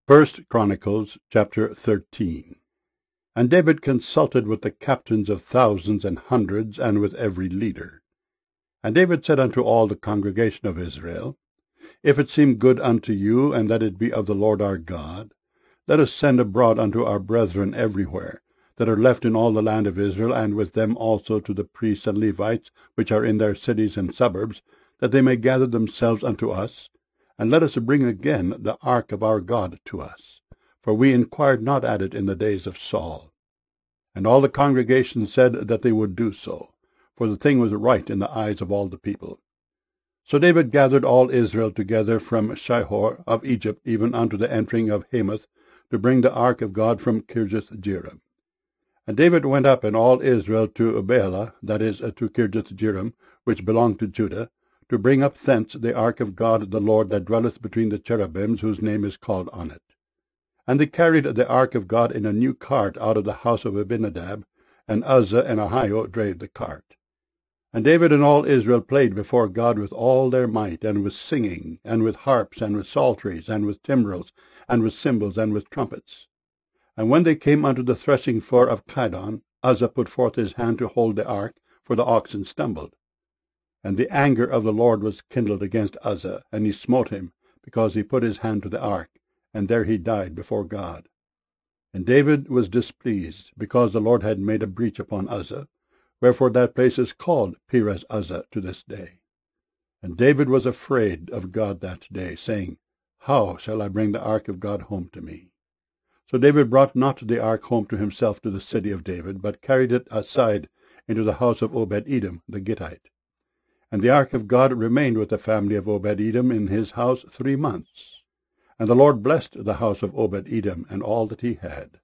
First Chronicles chapter 13. And David consulted with the captains of thousands and hundreds, and with every leader. And David said unto all the congregation of Israel, If it seem good unto you, and that it be of the Lord our God, let us send abroad unto our brethren everywhere, that are left in all the land of Israel, and with them also to the priests and Levites, which are in their cities and suburbs, that they may gather themselves unto us, and let us bring again the ark of our God to us. For we inquired not at it in the days of Saul. And all the congregation said that they would do so, for the thing was right in the eyes of all the people. So David gathered all Israel together from Shihor of Egypt even unto the entering of Hamath, to bring the ark of God from Kirjath-jearim. And David went up and all Israel to Baalah, that is, to Kirjath-jearim, which belonged to Judah, to bring up thence the ark of God the Lord, that dwelleth between the cherubims, whose name is called on it. And they carried the ark of God in a new cart out of the house of Abinadab, and Uzzah and Ahio drave the cart. And David and all Israel played before God with all their might, and with singing, and with harps, and with psalteries, and with timbrels, and with cymbals, and with trumpets. And when they came unto the threshing floor of Chidon, Uzzah put forth his hand to hold the ark, for the oxen stumbled. And the anger of the Lord was kindled against Uzzah, and he smote him, because he put his hand to the ark, and there he died before God. And David was displeased, because the Lord had made a breach upon Uzzah, wherefore that place is called Perez Uzzah to this day. And David was afraid of God that day, saying, How shall I bring the ark of God home to me? So David brought not the ark home to himself to the city of David, but carried it aside into the house of Obed-Edom the Gittite. And the ark of God remained with the family of Obed-Edom in his house 3 months. And the Lord blessed the house of Obed-Edom and all that he had.